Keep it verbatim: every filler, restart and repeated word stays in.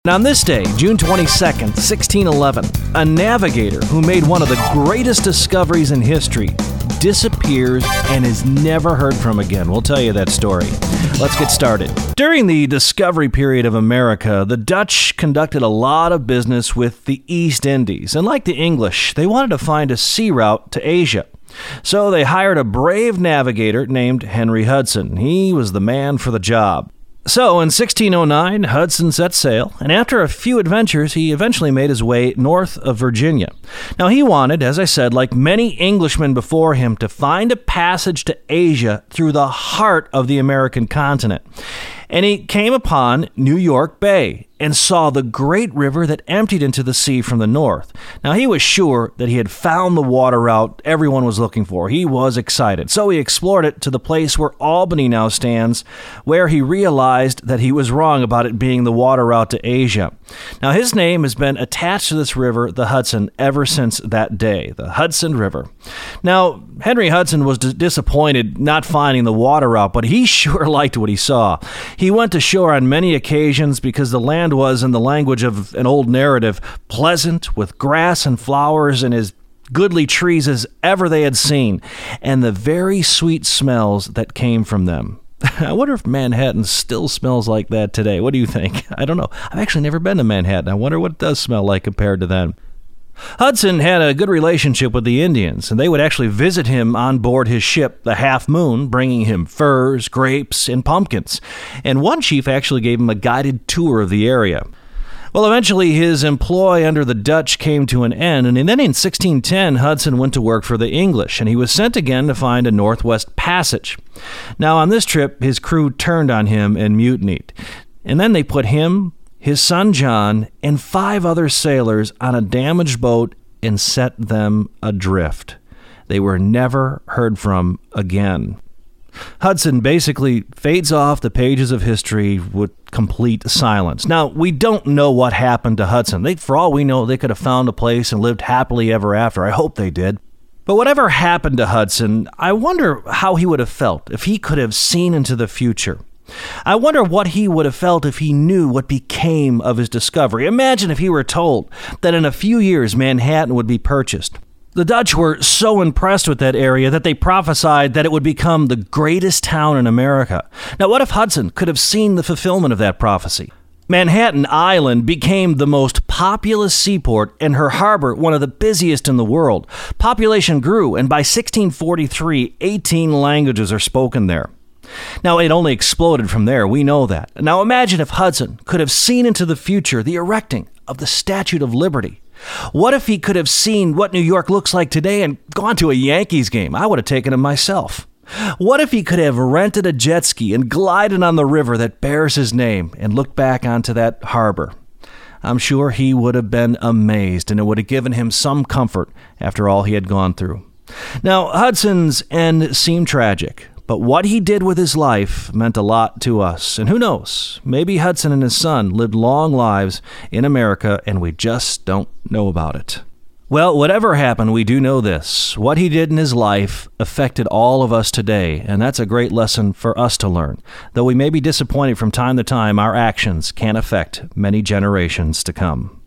And on this day, June twenty-second, sixteen eleven, a navigator who made one of the greatest discoveries in history disappears and is never heard from again. We'll tell you that story. Let's get started. During the discovery period of America, the Dutch conducted a lot of business with the East Indies. And like the English, they wanted to find a sea route to Asia. So they hired a brave navigator named Henry Hudson. He was the man for the job. So, in sixteen oh nine, Hudson set sail, and after a few adventures, he eventually made his way north of Virginia. Now, he wanted, as I said, like many Englishmen before him, to find a passage to Asia through the heart of the American continent. And he came upon New York Bay and saw the great river that emptied into the sea from the north. Now, he was sure that he had found the water route everyone was looking for. He was excited. So he explored it to the place where Albany now stands, where he realized that he was wrong about it being the water route to Asia. Now, his name has been attached to this river, the Hudson, ever since that day, the Hudson River. Now, Henry Hudson was d- disappointed not finding the water route, but he sure liked what he saw. He went to shore on many occasions because the land was, in the language of an old narrative, pleasant with grass and flowers and as goodly trees as ever they had seen, and the very sweet smells that came from them. I wonder if Manhattan still smells like that today. What do you think? I don't know. I've actually never been to Manhattan. I wonder what it does smell like compared to then. Hudson had a good relationship with the Indians, and they would actually visit him on board his ship, the Half Moon, bringing him furs, grapes, and pumpkins. And one chief actually gave him a guided tour of the area. Well, eventually his employ under the Dutch came to an end, and then in sixteen ten, Hudson went to work for the English, and he was sent again to find a Northwest Passage. Now, on this trip, his crew turned on him and mutinied. And then they put him, his son John, and five other sailors on a damaged boat and set them adrift. They were never heard from again. Hudson basically fades off the pages of history with complete silence. Now, we don't know what happened to Hudson. They, for all we know, they could have found a place and lived happily ever after. I hope they did. But whatever happened to Hudson, I wonder how he would have felt if he could have seen into the future. I wonder what he would have felt if he knew what became of his discovery. Imagine if he were told that in a few years Manhattan would be purchased. The Dutch were so impressed with that area that they prophesied that it would become the greatest town in America. Now, what if Hudson could have seen the fulfillment of that prophecy? Manhattan Island became the most populous seaport and her harbor one of the busiest in the world. Population grew, and by sixteen forty-three, eighteen languages are spoken there. Now, it only exploded from there, we know that. Now, imagine if Hudson could have seen into the future the erecting of the Statue of Liberty. What if he could have seen what New York looks like today and gone to a Yankees game? I would have taken him myself. What if he could have rented a jet ski and glided on the river that bears his name and looked back onto that harbor? I'm sure he would have been amazed, and it would have given him some comfort after all he had gone through. Now, Hudson's end seemed tragic. But what he did with his life meant a lot to us. And who knows, maybe Hudson and his son lived long lives in America and we just don't know about it. Well, whatever happened, we do know this. What he did in his life affected all of us today, and that's a great lesson for us to learn. Though we may be disappointed from time to time, our actions can affect many generations to come.